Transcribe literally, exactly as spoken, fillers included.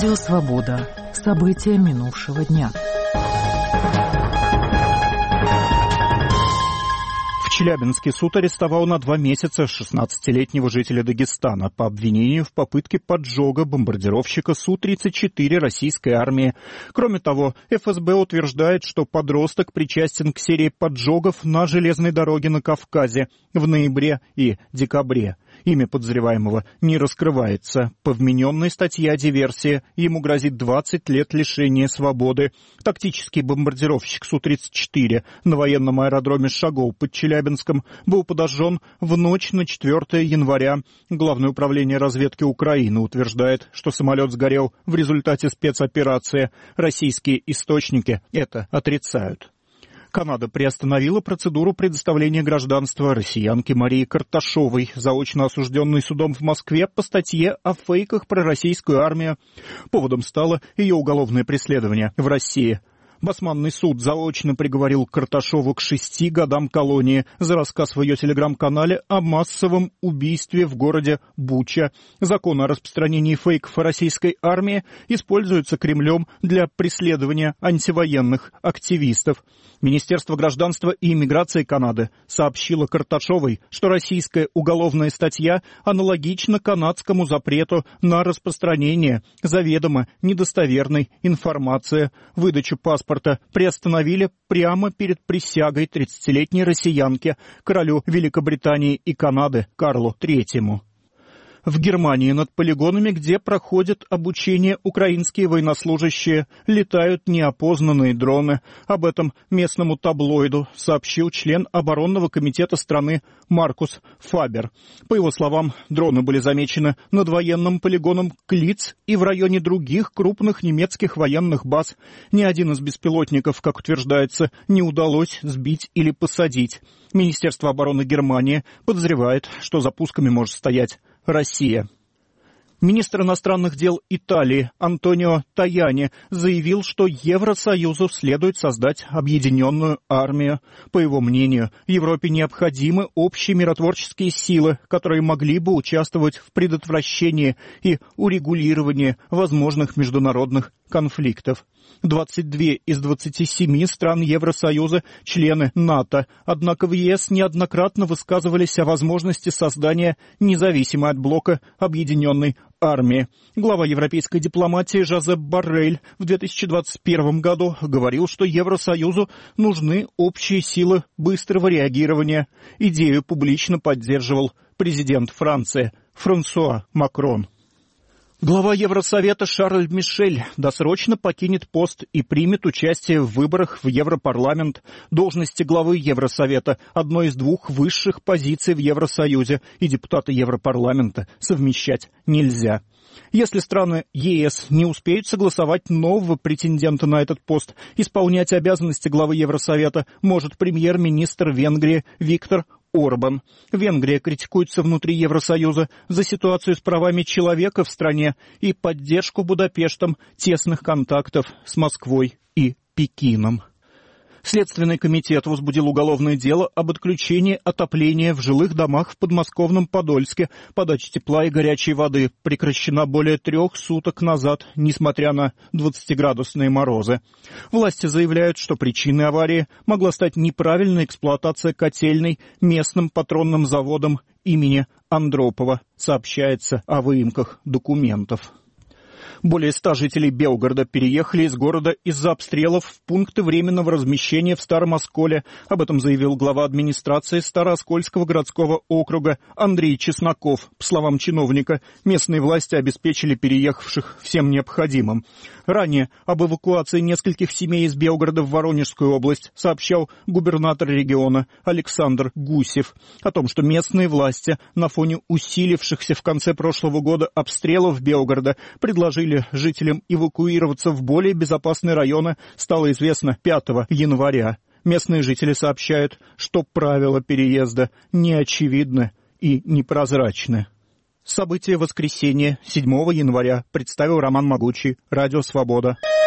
Радио «Свобода». События минувшего дня. В Челябинске суд арестовал на два месяца шестнадцатилетнего жителя Дагестана по обвинению в попытке поджога бомбардировщика Су тридцать четыре российской армии. Кроме того, эф эс бэ утверждает, что подросток причастен к серии поджогов на железной дороге на Кавказе в ноябре и декабре. Имя подозреваемого не раскрывается. По вмененной статье о диверсии ему грозит двадцать лет лишения свободы. Тактический бомбардировщик Су тридцать четыре на военном аэродроме Шагол под Челябинском был подожжен в ночь на четвёртое января. Главное управление разведки Украины утверждает, что самолет сгорел в результате спецоперации. Российские источники это отрицают. Канада приостановила процедуру предоставления гражданства россиянке Марии Карташовой, заочно осужденной судом в Москве по статье о фейках про российскую армию. Поводом стало ее уголовное преследование в России. Басманный суд заочно приговорил Карташову к шести годам колонии за рассказ в ее телеграм-канале о массовом убийстве в городе Буча. Закон о распространении фейков о российской армии используется Кремлем для преследования антивоенных активистов. Министерство гражданства и иммиграции Канады сообщило Карташовой, что российская уголовная статья аналогична канадскому запрету на распространение заведомо недостоверной информации. Выдачу паспорта приостановили прямо перед присягой тридцатилетней россиянки королю Великобритании и Канады Карлу Третьему. В Германии над полигонами, где проходят обучение украинские военнослужащие, летают неопознанные дроны. Об этом местному таблоиду сообщил член оборонного комитета страны Маркус Фабер. По его словам, дроны были замечены над военным полигоном Клиц и в районе других крупных немецких военных баз. Ни один из беспилотников, как утверждается, не удалось сбить или посадить. Министерство обороны Германии подозревает, что за пусками может стоять Россия. Министр иностранных дел Италии Антонио Таяни заявил, что Евросоюзу следует создать объединенную армию. По его мнению, Европе необходимы общие миротворческие силы, которые могли бы участвовать в предотвращении и урегулировании возможных международных конфликтов. двадцать две из двадцати семи стран Евросоюза – члены НАТО, однако в ЕС неоднократно высказывались о возможности создания независимой от блока объединенной армии. Глава европейской дипломатии Жозеп Боррель в две тысячи двадцать первом году говорил, что Евросоюзу нужны общие силы быстрого реагирования. Идею публично поддерживал президент Франции Франсуа Макрон. Глава Евросовета Шарль Мишель досрочно покинет пост и примет участие в выборах в Европарламент. Должности главы Евросовета – одной из двух высших позиций в Евросоюзе, и депутата Европарламента совмещать нельзя. Если страны ЕС не успеют согласовать нового претендента на этот пост, исполнять обязанности главы Евросовета может премьер-министр Венгрии Виктор Орбан. Венгрия критикуется внутри Евросоюза за ситуацию с правами человека в стране и поддержку Будапештом тесных контактов с Москвой и Пекином. Следственный комитет возбудил уголовное дело об отключении отопления в жилых домах в подмосковном Подольске. Подача тепла и горячей воды прекращена более трех суток назад, несмотря на двадцатиградусные морозы. Власти заявляют, что причиной аварии могла стать неправильная эксплуатация котельной местным патронным заводом имени Андропова. Сообщается о выемках документов. Более ста жителей Белгорода переехали из города из-за обстрелов в пункты временного размещения в Старом Осколе. Об этом заявил глава администрации Старооскольского городского округа Андрей Чесноков. По словам чиновника, местные власти обеспечили переехавших всем необходимым. Ранее об эвакуации нескольких семей из Белгорода в Воронежскую область сообщал губернатор региона Александр Гусев. О том, что местные власти на фоне усилившихся в конце прошлого года обстрелов Белгорода предложили жителям эвакуироваться в более безопасные районы, стало известно пятого января. Местные жители сообщают, что правила переезда неочевидны и непрозрачны. События воскресенья седьмого января представил Роман Могучий, Радио «Свобода».